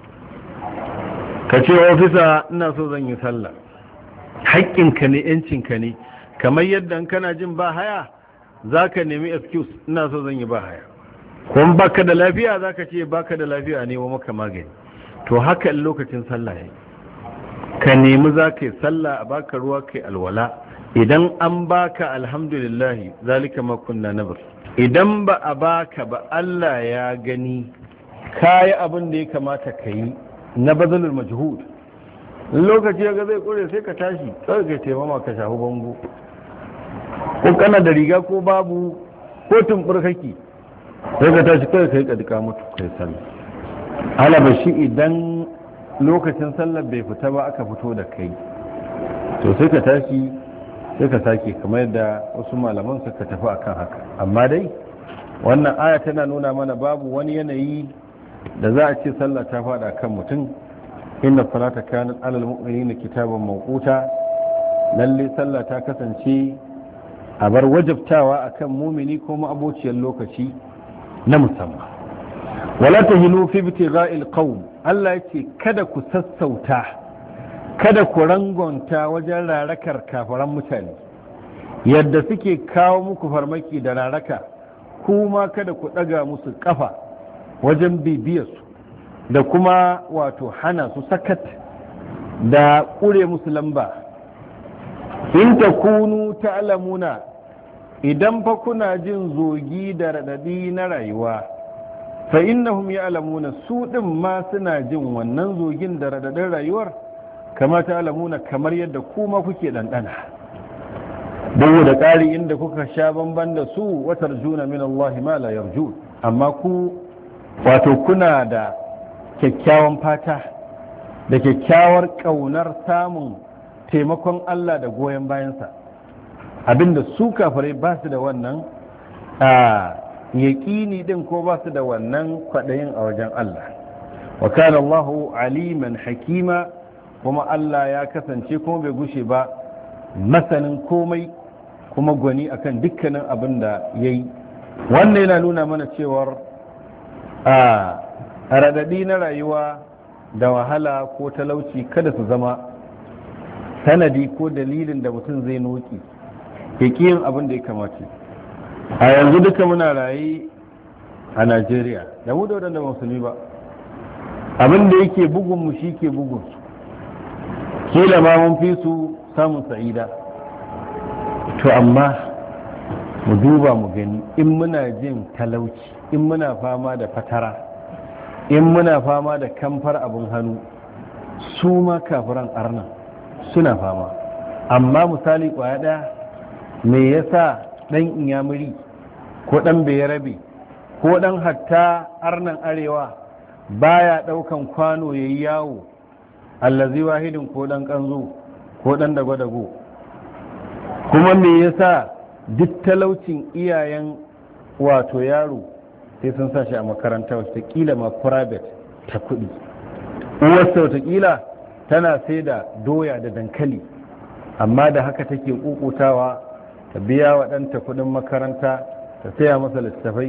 ka ce ofisa ina so zan yi sallah, haƙƙinka ne, ‘yancinka ne, kamar yadda kana jin ba haya za ka nemi excuse, ina so zan yi ba haya. Kuma baka da lafiya za ka ce baka da lafiya ne wa maka magani. To haka in lokacin sallah ya yi, ka nemi za ka yi sallah, a baka ruwa kai alwala. Idan an baka alhamdulillahi zalika ma kunna nabir. Idan ba a baka ba, Allah ya gani kayi abin da ya kamata ka yi na bazalul majhud, lokaci ya ga zai kure sai ka tashi sai ka taimama ka shahu bango, ko kana da riga ko babu ko tumbur kake sai ka tashi kai kai ka duka mutu kai sallah. Alaba shi idan lokacin sallar bai fita ba aka fito da kai to sai ka tashi sai ka sake, kamar yadda wasu malaman suka tafi akan haka. Amma dai wannan aya tana nuna mana babu wani yanayi da za a ce sallah ta fada kan mutum. Inna salata kanat alal mu'minina kitaban mawquta, lalle sallah ta kasance a bar wajabtawa akan mumini ko ma'abociyar lokaci na musamman. Wala tahinu fi ibtigha'il qawm, Allah yace kada ku sassauta, kada ku rangonta wajen rarakar kafaran mutane, yadda suke kawo muku farmaki da raraka, kuma kada ku daga musu kafa wajen bibiyarsu da kuma wato hana su sakat da ƙure musu lamba. In takunu ta'lamuna, idan fa kuna jin zogi da radadi na rayuwa, fa innahum ya'lamuna, su din ma suna jin wannan zogin da radadin rayuwar, kama ta'lamuna, kamar yadda kuma kuke dandana. Bugu da ƙari, inda kuka sha bamban da su, watar juna min Allah ma la yarjun, amma ku wato kuna da kyakkyawan fata da kyakkyawar ƙaunar samun taimakon Allah da goyon bayansa, abinda su kafirai ba su da wannan a yaƙini din, ko ba su da wannan kwaɗayin a wajen Allah. Wa kana Allahu aliman hakima, kuma Allah ya kasance kuma bai gushe ba masanin komai kuma gwani akan dukkanin abin da ya yi. Wannan yana nuna mana cewar a radadi na rayuwa da wahala ko talauci kada su zama sanadi ko dalilin da mutum zai noki ya ƙi yin abin da ya kamata. A yanzu duka muna raye a Najeriya, da mu da waɗanda musulmi ba, abin da yake bugun mu shi ke bugun su, kila ma mun fi su samun sa'ida. To amma mu duba mu gani, in muna jin talauci, in muna fama da fatara, in muna fama da kamfar abin hannu, su ma kafiran arnan suna fama. Amma misali kwaya ɗaya, me yasa ɗan inyamuri ko ɗan bayarabe ko ɗan hatta arnan arewa baya ɗaukan kwano ya yi yawo allazi wahidin ko ɗan ƙanzo ko ɗan dago-dago? Kuma me yasa duk talaucin iyayen wato yaro sai sun sa shi a makaranta watakila ma private ta kuɗi, uwarsa watakila tana sai da doya da dankali, amma da haka take kukutawa ta biya wa ɗanta kuɗin makaranta, ta saya masa littattafai,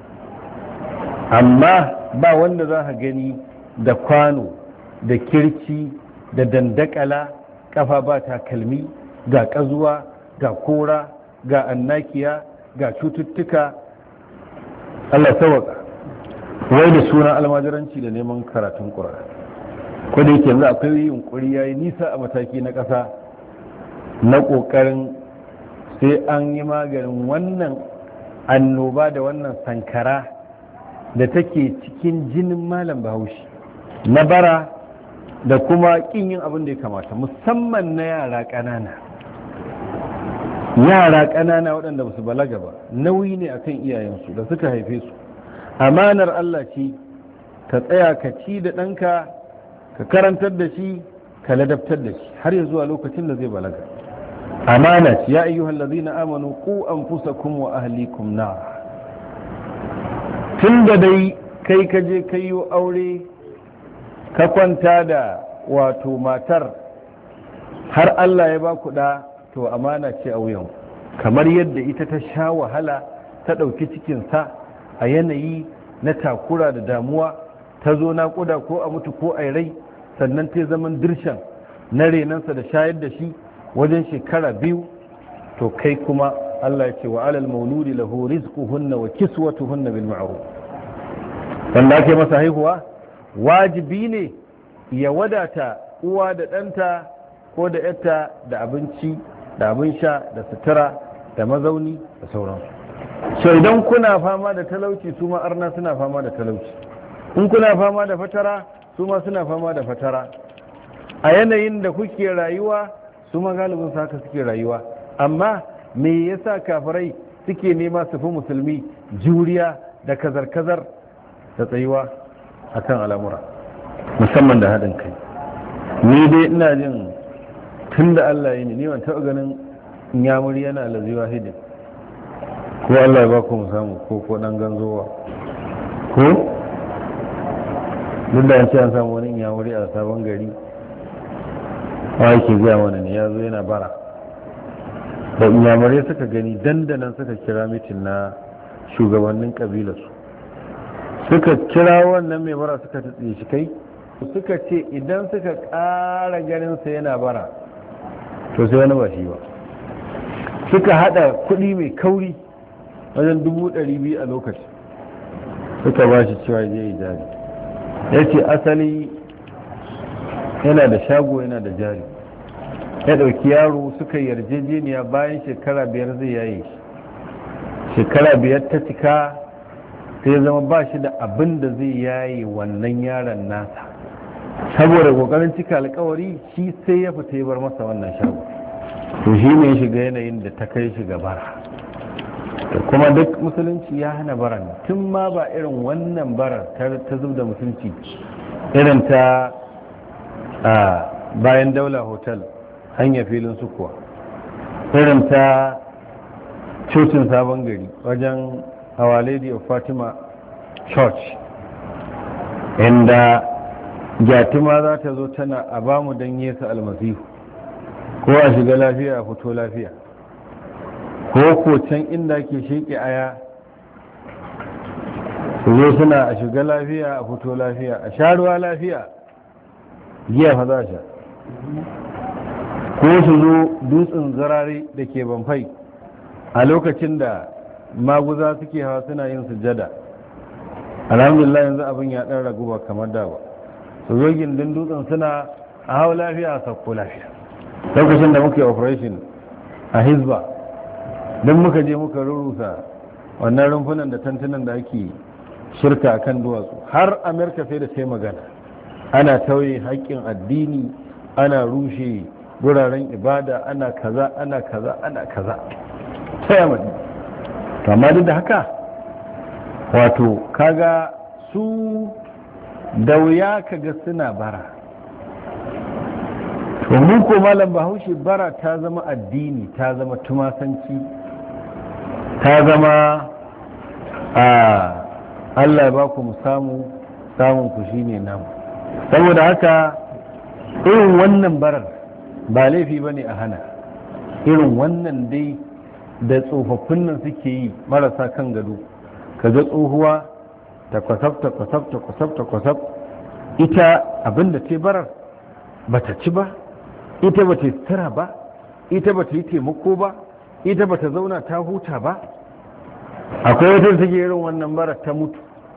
amma ba wanda za ka gani da kwano da kirci da dandakala, kafa ba takalmi, ga ƙazuwa, ga kora, ga annakiya, ga cututtuka. Allah sawaka, wai da sunan almajiranci da neman karatun Qur'ani. Ko da yake yanzu akwai yunkuri yayi nisa a mataki na ƙasa na ƙoƙarin sai an yi maganin wannan annoba da wannan sankara da take cikin jinin malam Bahaushe na bara da kuma ƙin yin abin da ya kamata, musamman na yara ƙanana. Yara ƙanana waɗanda ba su balaga ba, nauyi ne akan iyayensu da suka haife su. Amanar Allah ce ka tsaya ka ci da ɗanka, ka karantar da shi, ka ladabtar da shi har ya zuwa lokacin da zai balaga. Amana ce, ya ayyuhal ladzina amanu qu anfusakum wa ahlikum nar. Tun da dai kai ka je kai yi aure ka kwanta da wato matar har Allah ya ba ku da, to amana ce a wuyan, kamar yadda ita ta sha wahala ta ɗauki cikinsa a yanayi na takura da damuwa, ta zo naƙuda ko a mutu ko a rai, sannan ta zaman dirshan na renansa da shayar da shi wajen shekara biyu. To kai kuma Allah ya ce wa alal mauludi lahu rizquhunna wa kiswatuhunna bil ma'ruf. Wanda ake masa haihuwa wajibi ne ya wadata uwa da ɗanta ko da yarta da abinci da abin sha da sutura da mazauni da sauransu. So idan kuna fama da talauci, su ma arna suna fama da talauci. In kuna fama da fatara, su ma suna fama da fatara. a yanayin da kuke rayuwa su ma galibin su haka suke rayuwa. Amma me yasa kafirai suke nema su fi musulmi juriya da kazar-kazar da tsayuwa akan al'amura, musamman da haɗin kai? Ni dai ina jin tun da Allah yi ne, ni ban taɓa ganin yamuri yana lazi wahidin, ko Allah ya ba ku mu samu ko ko ɗan ganzowa ko duk da an ce an samu wani yamuri a sabon gari wa yake gaya mana ne ya zo yana bara, da inyamurai suka gani dandanan suka kira mitin na shugabannin kabilarsu, suka kira wannan mai bara suka tsaye shi kai, suka ce idan suka ƙara ganinsa yana bara to sai wani ba shi ba. Suka hada kuɗi mai kauri wajen dubu ɗari biyu a lokaci suka ba shi cewa je yi jari. Ya ce asali yana da shago yana da jari, ya ɗauki yaro suka yarjejeniya bayan shekara biyar zai yaye shi. Shekara biyar ta cika sai zama ba shi da abin da zai yaye wannan yaron nasa, saboda kokarin cika alkawari shi sai ya fita ya bar masa wannan shago. To shi ne ya shiga yanayin da ta kai shi ga bara. Kuma duk musulunci ya hana baran, tun ma ba irin wannan barar ta zub da musulunci irin ta a bayan daula hotel hanya filin sukuwa, irin ta cocin sabon gari wajen Our Lady of Fatima Church, inda gyatima za ta zo tana a bamu don Yesu almasihu, ko a shiga lafiya a fito lafiya, ko ko can inda ke sheƙi aya su zo suna a shiga lafiya a fito lafiya, a sha ruwa lafiya, giya fa za sha, ko su zo dutsen zarare da ke Banfai a lokacin da maguza suke hawa suna yin sujada. Alhamdulillah yanzu abin ya ɗan ragu ba kamar da ba. Su zo gindin dutsen suna a hau lafiya a sauko lafiya. Lokacin da muke operation a Hizba, don muka je muka rurrusa wannan rumfunan da tantunan da ake shirka a kan duwatsu, har Amerika sai da ta yi magana. Ana tauye haƙƙin addini, ana rushe wuraren ibada, ana kaza ana kaza ana kaza ta yamadi. Amma duk da haka wato kaga su da wuya kaga suna bara. To mu ko malam Bahaushe bara ta zama addini, ta zama tumasanci, ta zama a Allah ya ba ku mu samu, samun ku shine namu. Saboda haka irin wannan barar ba laifi bane a hana, irin wannan dai da tsofaffin nan suke yi marasa kan gado, ka ga tsohuwa ta kwasaf ta kwasaf ta kwasaf ta kwasaf, ita abinda ce barar bata ci ba, ita bata yi sutura ba, ita bata yi taimako ba, ita bata zauna ta huta ba. Akwai wata take irin wannan barar ta mutu,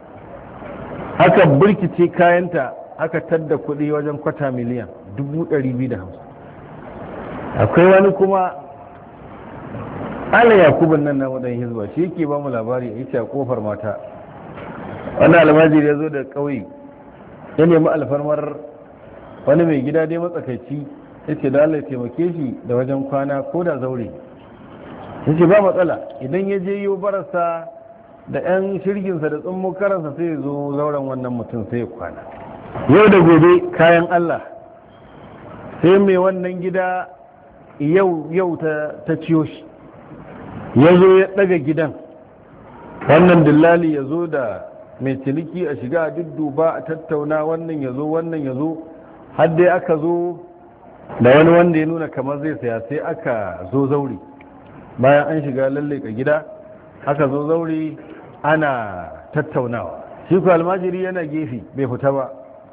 aka birkice kayanta aka tadda kuɗi wajen kwata miliyan dubu ɗari biyu da hamsin. Akwai wani kuma ala yakubun nan na wadan hizba, shi yake ba mu labari a ita kofar mata. Wani almajiri ya zo da ƙauye ya nemi alfarmar wani mai gida dai matsakaici, ya ce da Allah ya taimake shi da wajen kwana ko da zaure. Ya ce ba matsala, idan ya je yi barasa da 'yan shirginsa da tsummo karansa sai ya zo zauren wannan mutum sai ya kwana. Yau da gobe kayan Allah, sai mai wannan gida yau yau ta ciyo shi, ya zo ya ɗaga gidan, wannan dillali ya zo da mai ciniki a shiga a dudduba a tattauna, wannan ya zo wannan ya zo, har dai aka zo da wani wanda ya nuna kamar zai saya, sai aka zo zaure. Bayan an shiga lalleka gida aka zo zaure ana tattaunawa, shi ku almajiri yana gefe bai fita ba,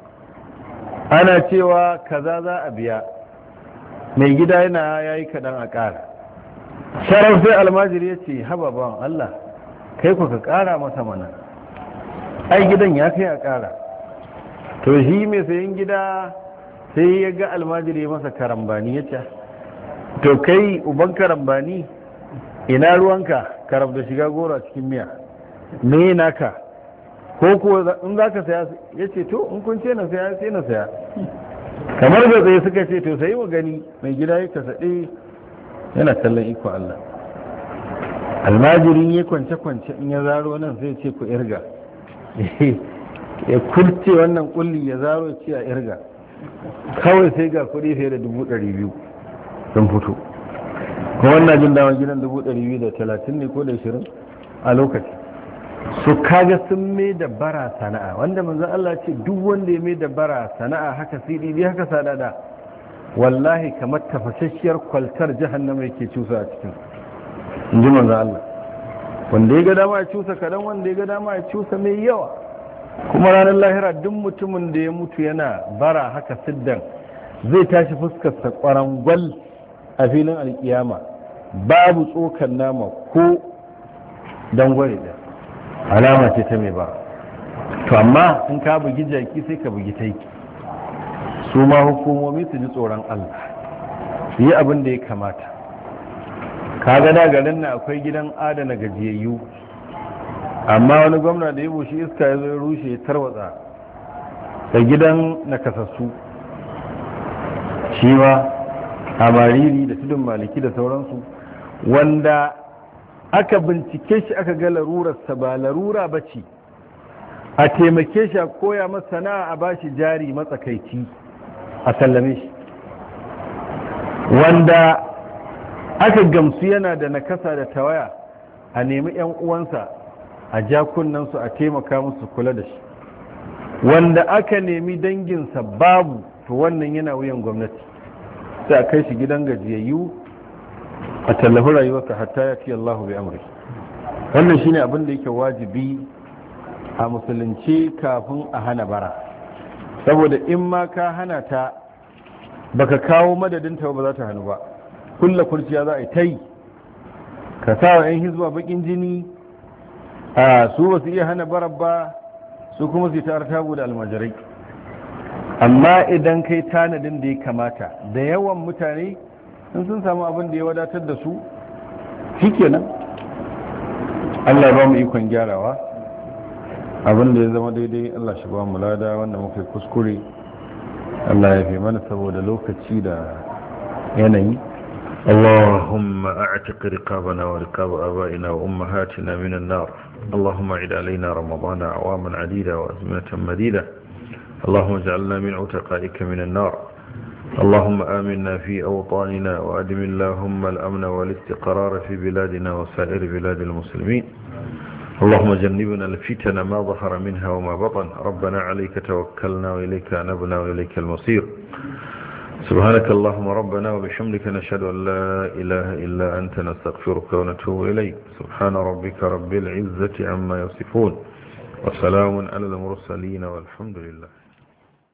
ana cewa kaza za a biya, mai gida yana yayi kaɗan a ƙara. Sharaf sai almajiri ya ce haba bawan Allah, kai ku ka ƙara masa mana, ai gidan ya kai a ƙara. To shi mai sayin gida sai ya ga almajiri masa karambani, ya ce to kai uban karambani, ina ruwanka karab da shiga gora cikin miya, me naka? Ko kuwa in za ka saya, ya ce to in kun ce na saya sai na saya. kamar da tsaye suka ce to sai wa gani mai gida ya kasaɗe yana kallon iko Allah. Almajirin ya kwance-kwance in ya zaro nan sai ce ku irga, ya kurce wannan kulli ya zaro ce a irga, kawai sai ga kuɗi fiye da dubu ɗari biyu sun fito. Kuma wannan jin dama gidan dubu ɗari biyu da talatin ne ko da ashirin a lokaci. Su kaga sun mai da bara sana'a, wanda manzan Allah ce duk wanda ya mai da bara sana'a haka sidi haka sadada, wallahi kamar tafasasshiyar kwaltar jahannama yake cusa a cikin, in ji manzan Allah. Wanda ya ga dama ya cusa kadan, wanda ya ga dama ya cusa mai yawa. Kuma ranar lahira duk mutumin da ya mutu yana bara haka siddan zai tashi fuskarsa kwarangwal a filin alkiyama, babu tsokan nama ko dangware da alama ce ta mai bara. To amma in ka bugi jaki sai ka bugi taiki. Su ma hukumomi su ji tsoron Allah, su yi abin da ya kamata. Ka ga da garin na akwai gidan adana gajiyayyu, amma wani gwamna da ya bushe iska ya zo ya rushe ya tarwatsa da gidan nakasassu, shi ma a mariri da tudun maliki da sauransu, wanda aka bincike shi aka ga larurarsa ba larura ba ce, a taimake shi a koya masa sana'a, a bashi jari matsakaici a sallame shi. Wanda aka gamsu yana da nakasa da tawaya, a nemi 'yan uwansa a jakunansu a taimaka musu kula da shi. Wanda aka nemi danginsa babu, to wannan yana wuyan gwamnati, sai a kai shi gidan gajiyayyu a tallafi rayuwarsa hatta ya fi Allah bai amri. Wannan shine abin da yake wajibi a musulunci kafin a hana bara, saboda in ma ka hana ta baka kawo madadinta ba za ta hannu ba. Kulla kurciya za a yi ta yi, ka sa wa 'yan hizba bakin jini, a su ba su iya hana bara ba, su kuma su yi ta artabu da almajirai. Amma idan kai tanadin da ya kamata, da yawan mutane in sun samu abin da ya wadatar da su, shi kenan. Allah ba mu ikon gyarawa, abin da ya zama daidai Allah shi ba mu lada, wanda muka yi kuskure Allah ya fi mana saboda lokaci da yanayi. اللهم اعتق رقابنا ورقاب آبائنا وأمهاتنا من النار. اللهم اعد علينا رمضان أعواما عديدة وأزمنة مديدة. اللهم اجعلنا من عتقائك من النار. اللهم آمنا في أوطاننا وأدم اللهم الأمن والاستقرار في بلادنا وسائر بلاد المسلمين. اللهم جنبنا الفتن ما ظهر منها وما بطن. ربنا عليك توكلنا وإليك أنبنا وإليك المصير. سبحانك اللهم ربنا وبحمدك نشهد أن لا إله إلا أنت نستغفرك ونتوب إليك. سبحان ربك رب العزة عما يصفون وسلام على المرسلين والحمد لله.